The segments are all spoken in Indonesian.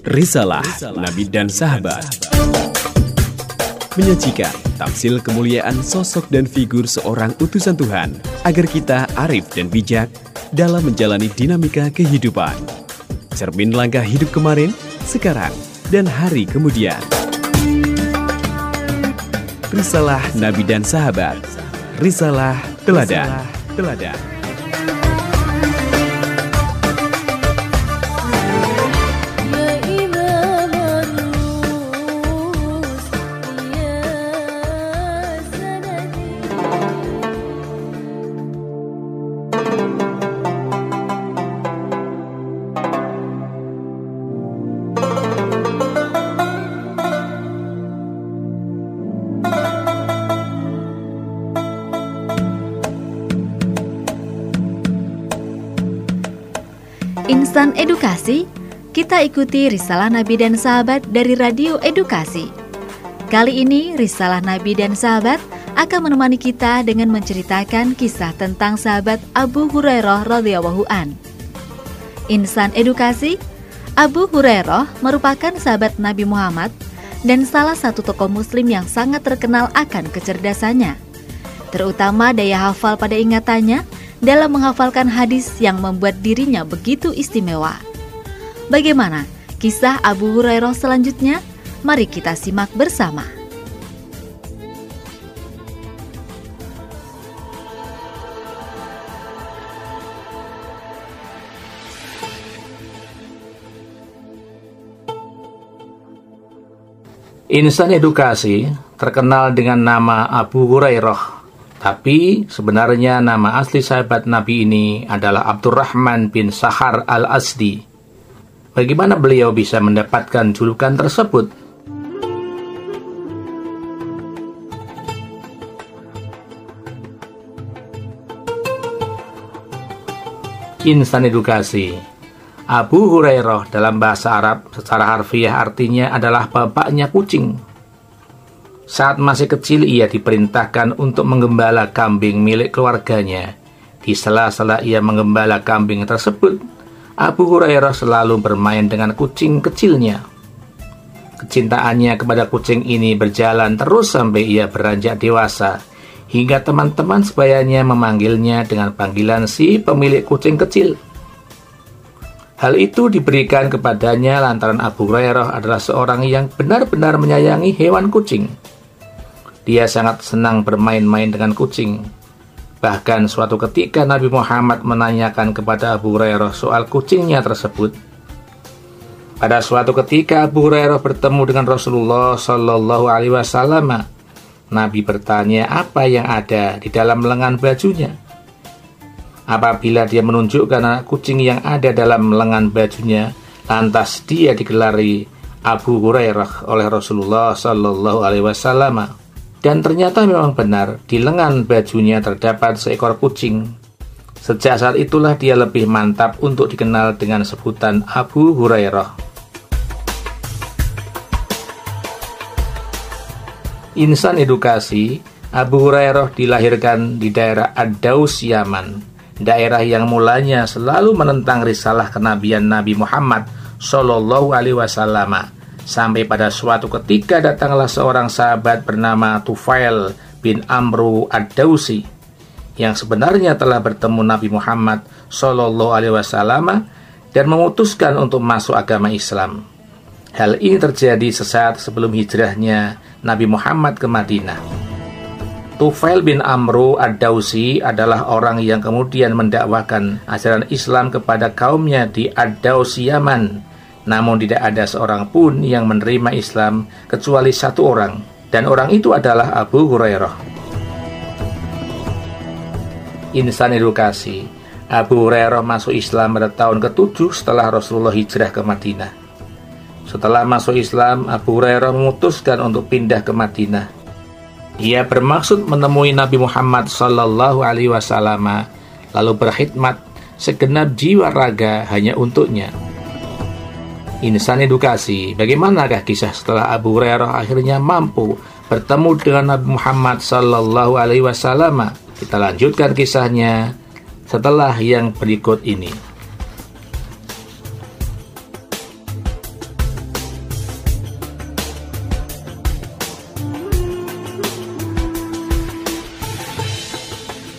Risalah Nabi dan Sahabat menyajikan tamsil kemuliaan sosok dan figur seorang utusan Tuhan agar kita arif dan bijak dalam menjalani dinamika kehidupan. Cermin langkah hidup kemarin, sekarang, dan hari kemudian. Risalah Nabi dan Sahabat. Risalah Teladan. Insan Edukasi, kita ikuti Risalah Nabi dan Sahabat dari Radio Edukasi. Kali ini Risalah Nabi dan Sahabat akan menemani kita dengan menceritakan kisah tentang sahabat Abu Hurairah radhiyallahu an. Insan Edukasi, Abu Hurairah merupakan sahabat Nabi Muhammad dan salah satu tokoh muslim yang sangat terkenal akan kecerdasannya, terutama daya hafal pada ingatannya dalam menghafalkan hadis yang membuat dirinya begitu istimewa. Bagaimana kisah Abu Hurairah selanjutnya? Mari kita simak bersama. Insan Edukasi terkenal dengan nama Abu Hurairah. Tapi sebenarnya nama asli sahabat Nabi ini adalah Abdurrahman bin Sakhar al-Asdi. Bagaimana beliau bisa mendapatkan julukan tersebut? Insan Edukasi, Abu Hurairah dalam bahasa Arab secara harfiah artinya adalah bapaknya kucing. Saat masih kecil ia diperintahkan untuk menggembala kambing milik keluarganya. Di sela-sela ia menggembala kambing tersebut, Abu Hurairah selalu bermain dengan kucing kecilnya. Kecintaannya kepada kucing ini berjalan terus sampai ia beranjak dewasa, hingga teman-teman sebayanya memanggilnya dengan panggilan si pemilik kucing kecil. Hal itu diberikan kepadanya lantaran Abu Hurairah adalah seorang yang benar-benar menyayangi hewan kucing. Dia sangat senang bermain-main dengan kucing. Bahkan suatu ketika Nabi Muhammad menanyakan kepada Abu Hurairah soal kucingnya tersebut. Pada suatu ketika Abu Hurairah bertemu dengan Rasulullah Shallallahu Alaihi Wasallam, Nabi bertanya apa yang ada di dalam lengan bajunya. Apabila dia menunjukkan anak kucing yang ada dalam lengan bajunya, lantas dia digelari Abu Hurairah oleh Rasulullah Shallallahu Alaihi Wasallam. Dan ternyata memang benar, di lengan bajunya terdapat seekor kucing. Sejak saat itulah dia lebih mantap untuk dikenal dengan sebutan Abu Hurairah. Insan Edukasi, Abu Hurairah dilahirkan di daerah Ad-Daus, Yaman, daerah yang mulanya selalu menentang risalah kenabian Nabi Muhammad Shallallahu Alaihi Wasallam. Sampai pada suatu ketika datanglah seorang sahabat bernama Tufail bin Amru ad-Dausi yang sebenarnya telah bertemu Nabi Muhammad Shallallahu Alaihi Wasallam dan memutuskan untuk masuk agama Islam. Hal ini terjadi sesaat sebelum hijrahnya Nabi Muhammad ke Madinah. Tufail bin Amru ad-Dausi adalah orang yang kemudian mendakwakan ajaran Islam kepada kaumnya di Ad-Daus, Yaman. Namun tidak ada seorang pun yang menerima Islam kecuali satu orang, dan orang itu adalah Abu Hurairah. Insan Edukasi, Abu Hurairah masuk Islam pada tahun ke-7 setelah Rasulullah hijrah ke Madinah. Setelah masuk Islam, Abu Hurairah memutuskan untuk pindah ke Madinah. Ia bermaksud menemui Nabi Muhammad Sallallahu Alaihi Wasallam, lalu berkhidmat segenap jiwa raga hanya untuknya. Insan Edukasi, bagaimanakah kisah setelah Abu Hurairah akhirnya mampu bertemu dengan Nabi Muhammad Sallallahu Alaihi Wasallam? Kita lanjutkan kisahnya setelah yang berikut ini.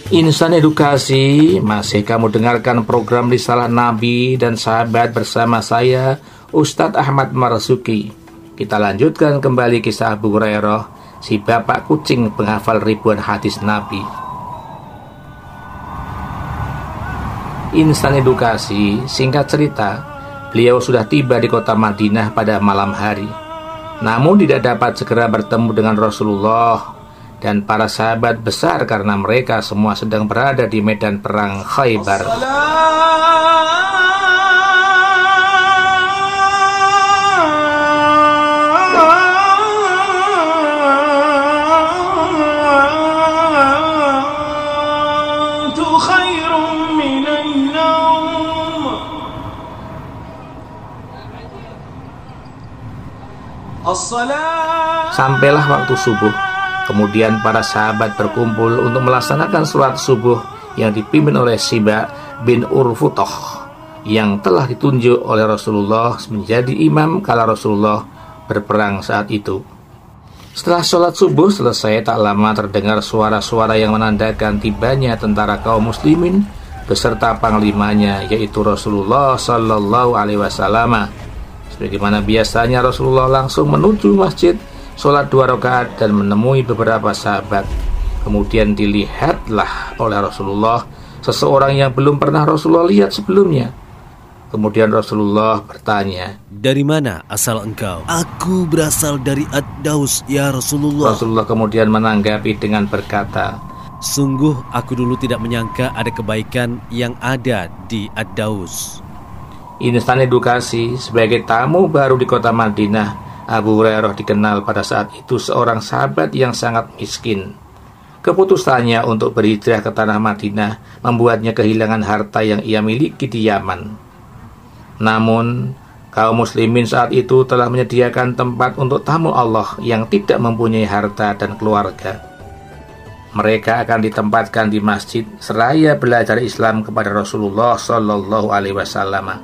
Insan Edukasi, masih kamu dengarkan program Risalah Nabi dan Sahabat bersama saya, Ustadz Ahmad Marzuki. Kita lanjutkan kembali kisah Abu Hurairah, si bapak kucing penghafal ribuan hadis Nabi. Insan Edukasi, singkat cerita, beliau sudah tiba di kota Madinah pada malam hari. Namun tidak dapat segera bertemu dengan Rasulullah dan para sahabat besar karena mereka semua sedang berada di medan perang Khaybar. Sampailah waktu subuh. Kemudian para sahabat berkumpul untuk melaksanakan sholat subuh yang dipimpin oleh Siba bin Urfutoh yang telah ditunjuk oleh Rasulullah menjadi imam kala Rasulullah berperang saat itu. Setelah sholat subuh selesai, tak lama terdengar suara-suara yang menandakan tibanya tentara kaum muslimin beserta panglimanya, yaitu Rasulullah Sallallahu Alaihi Wasallam. Sebagaimana biasanya, Rasulullah langsung menuju masjid, sholat 2 rakaat dan menemui beberapa sahabat. Kemudian dilihatlah oleh Rasulullah seseorang yang belum pernah Rasulullah lihat sebelumnya. Kemudian Rasulullah bertanya, "Dari mana asal engkau?" "Aku berasal dari Ad-Daus, ya Rasulullah." Rasulullah kemudian menanggapi dengan berkata, "Sungguh aku dulu tidak menyangka ada kebaikan yang ada di Ad-Daus." Insan Edukasi, sebagai tamu baru di kota Madinah, Abu Hurairah dikenal pada saat itu seorang sahabat yang sangat miskin. Keputusannya untuk berhijrah ke tanah Madinah membuatnya kehilangan harta yang ia miliki di Yaman. Namun, kaum muslimin saat itu telah menyediakan tempat untuk tamu Allah yang tidak mempunyai harta dan keluarga. Mereka akan ditempatkan di masjid seraya belajar Islam kepada Rasulullah Sallallahu Alaihi Wasallam.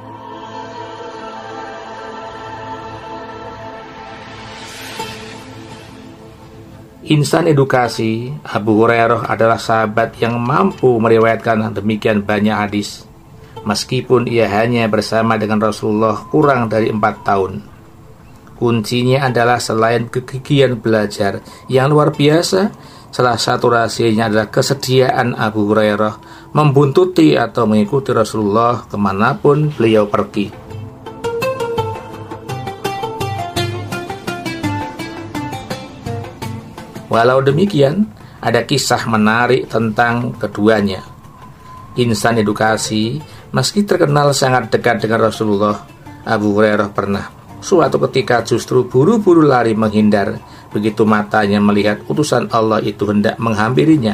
Insan Edukasi, Abu Hurairah adalah sahabat yang mampu meriwayatkan demikian banyak hadis, meskipun ia hanya bersama dengan Rasulullah kurang dari 4 tahun. Kuncinya adalah selain kegigihan belajar yang luar biasa, salah satu rahasianya adalah kesediaan Abu Hurairah membuntuti atau mengikuti Rasulullah kemanapun beliau pergi. Walau demikian, ada kisah menarik tentang keduanya. Insan Edukasi, meski terkenal sangat dekat dengan Rasulullah, Abu Hurairah pernah suatu ketika justru buru-buru lari menghindar begitu matanya melihat utusan Allah itu hendak menghampirinya.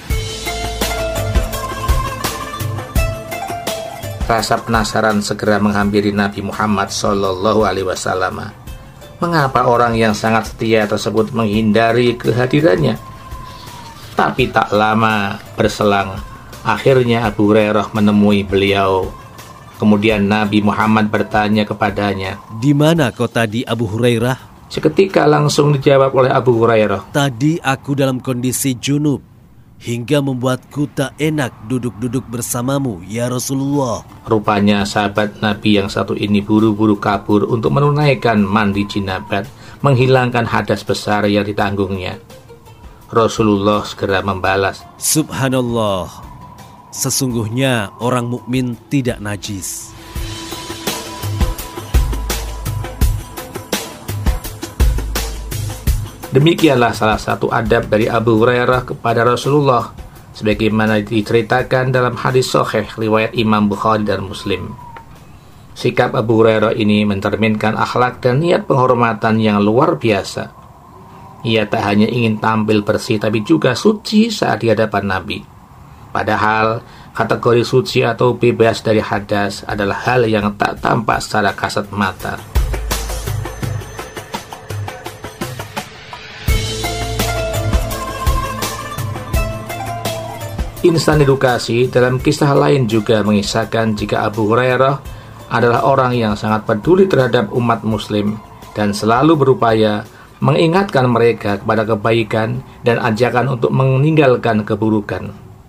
Rasa penasaran segera menghampiri Nabi Muhammad Sallallahu Alaihi Wasallam. Mengapa orang yang sangat setia tersebut menghindari kehadirannya? Tapi tak lama berselang, akhirnya Abu Hurairah menemui beliau. Kemudian Nabi Muhammad bertanya kepadanya, "Di mana kau tadi, Abu Hurairah?" Seketika langsung dijawab oleh Abu Hurairah, "Tadi aku dalam kondisi junub, hingga membuatku tak enak duduk-duduk bersamamu, ya Rasulullah." Rupanya sahabat Nabi yang satu ini buru-buru kabur untuk menunaikan mandi jinabat, menghilangkan hadas besar yang ditanggungnya. Rasulullah segera membalas, "Subhanallah, sesungguhnya orang mukmin tidak najis." Demikianlah salah satu adab dari Abu Hurairah kepada Rasulullah, sebagaimana diceritakan dalam hadis sahih riwayat Imam Bukhari dan Muslim. Sikap Abu Hurairah ini mencerminkan akhlak dan niat penghormatan yang luar biasa. Ia tak hanya ingin tampil bersih tapi juga suci saat di hadapan Nabi. Padahal kategori suci atau bebas dari hadas adalah hal yang tak tampak secara kasat mata. Insan Edukasi dalam kisah lain juga mengisahkan jika Abu Hurairah adalah orang yang sangat peduli terhadap umat muslim dan selalu berupaya mengingatkan mereka kepada kebaikan dan ajakan untuk meninggalkan keburukan.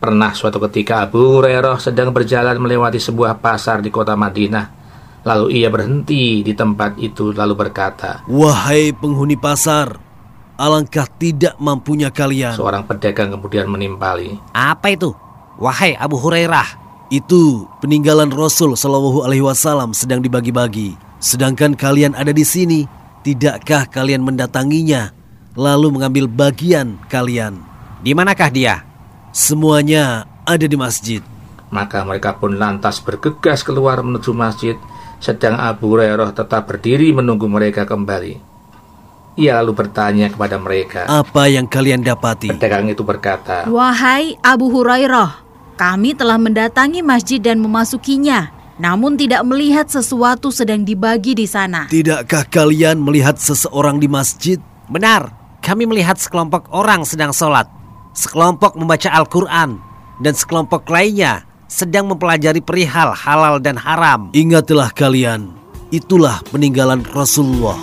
Pernah suatu ketika Abu Hurairah sedang berjalan melewati sebuah pasar di kota Madinah. Lalu ia berhenti di tempat itu lalu berkata, "Wahai penghuni pasar, alangkah tidak mampunya kalian." Seorang pedagang kemudian menimpali, "Apa itu, wahai Abu Hurairah?" "Itu peninggalan Rasul Shallallahu Alaihi Wasallam sedang dibagi-bagi. Sedangkan kalian ada di sini, tidakkah kalian mendatanginya lalu mengambil bagian kalian?" "Di manakah dia?" "Semuanya ada di masjid." Maka mereka pun lantas bergegas keluar menuju masjid, sedang Abu Hurairah tetap berdiri menunggu mereka kembali. Ia lalu bertanya kepada mereka, "Apa yang kalian dapati?" Pedagang itu berkata, "Wahai Abu Hurairah, kami telah mendatangi masjid dan memasukinya, namun tidak melihat sesuatu sedang dibagi di sana." "Tidakkah kalian melihat seseorang di masjid?" "Benar, kami melihat sekelompok orang sedang sholat, sekelompok membaca Al-Quran, dan sekelompok lainnya sedang mempelajari perihal halal dan haram." "Ingatlah kalian, itulah peninggalan Rasulullah."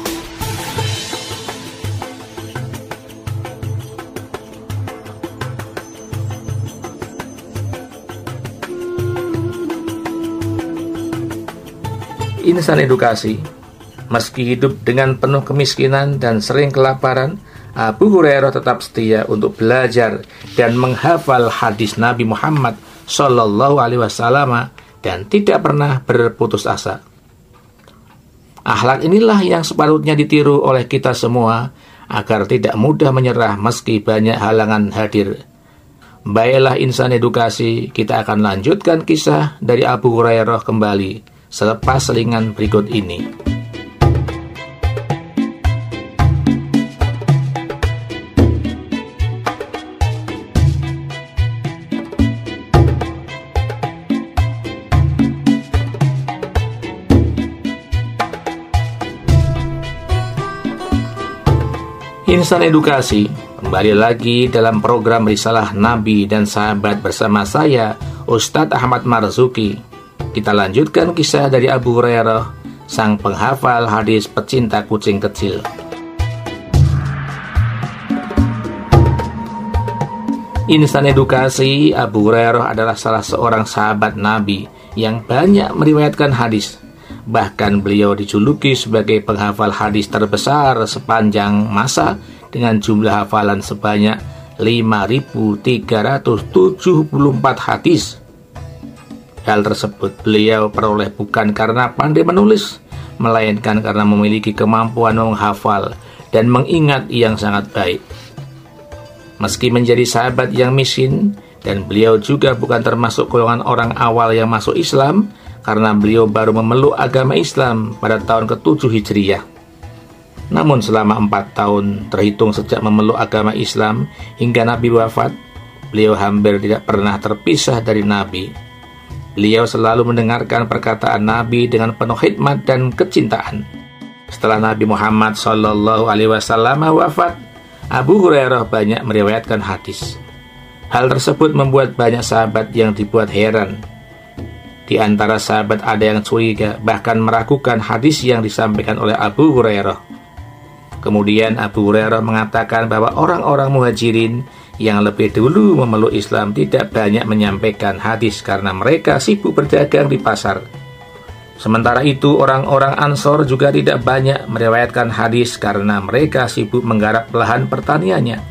Insan edukasi. Meski hidup dengan penuh kemiskinan dan sering kelaparan, Abu Hurairah tetap setia untuk belajar dan menghafal hadis Nabi Muhammad Sallallahu Alaihi Wasallam dan tidak pernah berputus asa. Akhlak inilah yang sepatutnya ditiru oleh kita semua agar tidak mudah menyerah meski banyak halangan hadir. Baiklah insan edukasi, kita akan lanjutkan kisah dari Abu Hurairah kembali selepas selingan berikut ini. Insan edukasi, kembali lagi dalam program Risalah Nabi dan Sahabat bersama saya, Ustadz Ahmad Marzuki. Kita lanjutkan kisah dari Abu Hurairah, sang penghafal hadis pecinta kucing kecil. Insan edukasi, Abu Hurairah adalah salah seorang sahabat Nabi yang banyak meriwayatkan hadis. Bahkan beliau dijuluki sebagai penghafal hadis terbesar sepanjang masa dengan jumlah hafalan sebanyak 5.374 hadis. Hal tersebut beliau peroleh bukan karena pandai menulis, melainkan karena memiliki kemampuan menghafal dan mengingat yang sangat baik. Meski menjadi sahabat yang miskin, dan beliau juga bukan termasuk golongan orang awal yang masuk Islam, karena beliau baru memeluk agama Islam pada tahun ke-7 Hijriah. Namun selama 4 tahun terhitung sejak memeluk agama Islam hingga Nabi wafat, beliau hampir tidak pernah terpisah dari Nabi. Beliau selalu mendengarkan perkataan Nabi dengan penuh khidmat dan kecintaan. Setelah Nabi Muhammad Sallallahu Alaihi Wasallam wafat, Abu Hurairah banyak meriwayatkan hadis. Hal tersebut membuat banyak sahabat yang dibuat heran. Di antara sahabat ada yang curiga, bahkan meragukan hadis yang disampaikan oleh Abu Hurairah. Kemudian Abu Hurairah mengatakan bahwa orang-orang muhajirin yang lebih dulu memeluk Islam tidak banyak menyampaikan hadis karena mereka sibuk berdagang di pasar. Sementara itu orang-orang Ansor juga tidak banyak meriwayatkan hadis karena mereka sibuk menggarap lahan pertaniannya.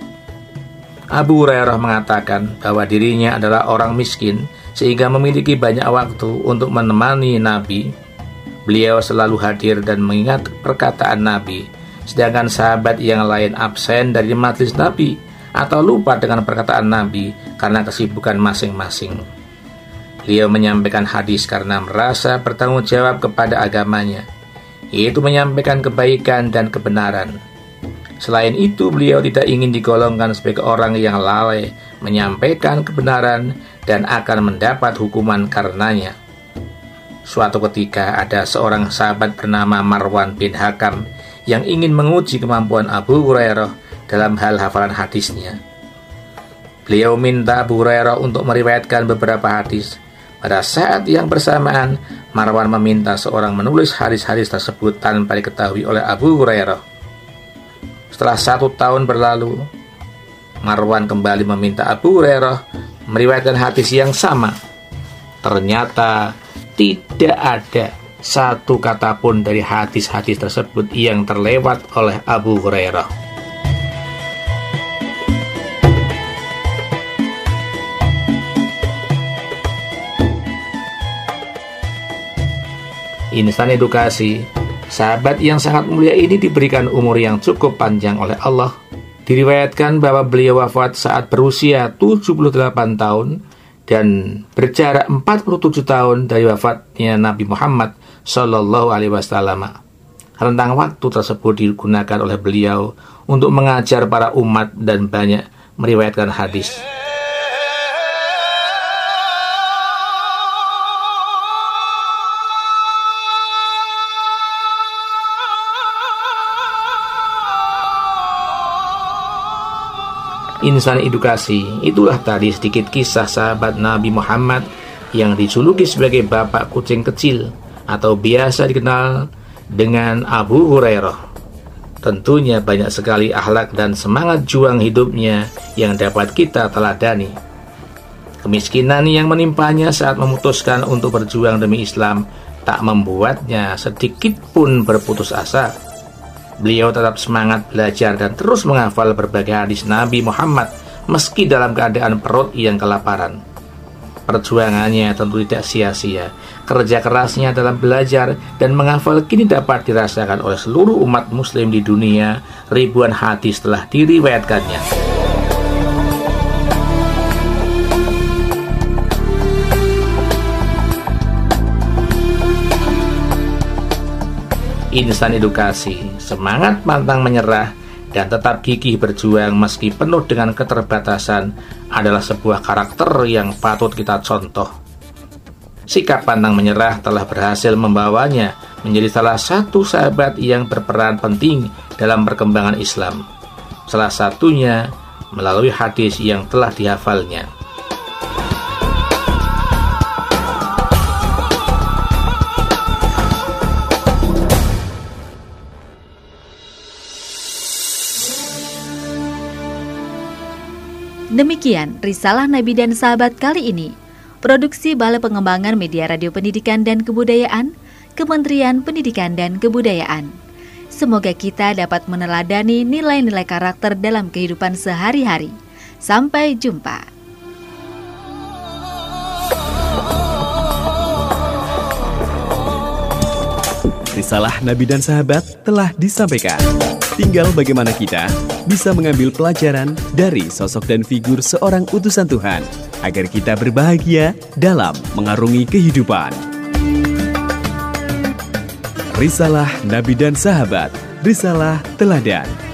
Abu Hurairah mengatakan bahwa dirinya adalah orang miskin sehingga memiliki banyak waktu untuk menemani Nabi. Beliau selalu hadir dan mengingat perkataan Nabi, sedangkan sahabat yang lain absen dari majelis Nabi atau lupa dengan perkataan Nabi karena kesibukan masing-masing. Beliau menyampaikan hadis karena merasa bertanggung jawab kepada agamanya, yaitu menyampaikan kebaikan dan kebenaran. Selain itu, beliau tidak ingin digolongkan sebagai orang yang lalai menyampaikan kebenaran dan akan mendapat hukuman karenanya. Suatu ketika ada seorang sahabat bernama Marwan bin Hakam yang ingin menguji kemampuan Abu Hurairah dalam hal hafalan hadisnya. Beliau minta Abu Hurairah untuk meriwayatkan beberapa hadis. Pada saat yang bersamaan, Marwan meminta seorang menulis hadis-hadis tersebut tanpa diketahui oleh Abu Hurairah. Setelah 1 tahun berlalu, Marwan kembali meminta Abu Hurairah meriwayatkan hadis yang sama. Ternyata tidak ada satu kata pun dari hadis-hadis tersebut yang terlewat oleh Abu Hurairah. Insan edukasi, sahabat yang sangat mulia ini diberikan umur yang cukup panjang oleh Allah. Diriwayatkan bahwa beliau wafat saat berusia 78 tahun dan berjarak 47 tahun dari wafatnya Nabi Muhammad Sallallahu Alaihi Wasallam. Rentang waktu tersebut digunakan oleh beliau untuk mengajar para umat dan banyak meriwayatkan hadis. Insan edukasi, itulah tadi sedikit kisah sahabat Nabi Muhammad yang dijuluki sebagai bapak kucing kecil atau biasa dikenal dengan Abu Hurairah. Tentunya banyak sekali akhlak dan semangat juang hidupnya yang dapat kita teladani. Kemiskinan yang menimpanya saat memutuskan untuk berjuang demi Islam tak membuatnya sedikit pun berputus asa. Beliau tetap semangat belajar dan terus menghafal berbagai hadis Nabi Muhammad meski dalam keadaan perut yang kelaparan. Perjuangannya tentu tidak sia-sia. Kerja kerasnya dalam belajar dan menghafal kini dapat dirasakan oleh seluruh umat muslim di dunia. Ribuan hadis telah diriwayatkannya. Insan edukasi, semangat pantang menyerah dan tetap gigih berjuang meski penuh dengan keterbatasan adalah sebuah karakter yang patut kita contoh. Sikap pantang menyerah telah berhasil membawanya menjadi salah satu sahabat yang berperan penting dalam perkembangan Islam. Salah satunya melalui hadis yang telah dihafalnya. Demikian Risalah Nabi dan Sahabat kali ini. Produksi Balai Pengembangan Media Radio Pendidikan dan Kebudayaan, Kementerian Pendidikan dan Kebudayaan. Semoga kita dapat meneladani nilai-nilai karakter dalam kehidupan sehari-hari. Sampai jumpa. Risalah Nabi dan Sahabat telah disampaikan. Tinggal bagaimana kita bisa mengambil pelajaran dari sosok dan figur seorang utusan Tuhan agar kita berbahagia dalam mengarungi kehidupan. Risalah Nabi dan Sahabat, risalah teladan.